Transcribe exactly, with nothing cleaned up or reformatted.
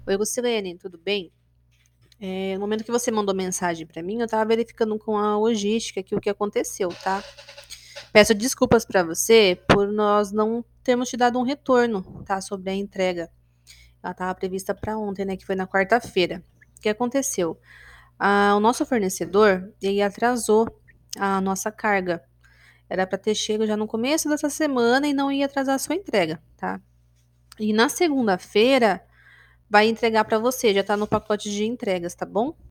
Oi, Lucilene, tudo bem? Eh, no momento que você mandou mensagem pra mim, eu estava verificando com a logística aqui o que aconteceu, tá? Peço desculpas pra você por nós não termos te dado um retorno, tá? Sobre a entrega. Ela estava prevista pra ontem, né? Que foi na quarta-feira. O que aconteceu? Ah, o nosso fornecedor, ele atrasou a nossa carga. Era pra ter chego já no começo dessa semana e não ia atrasar a sua entrega, tá? E na segunda-feira vai entregar pra você, já tá no pacote de entregas, tá bom?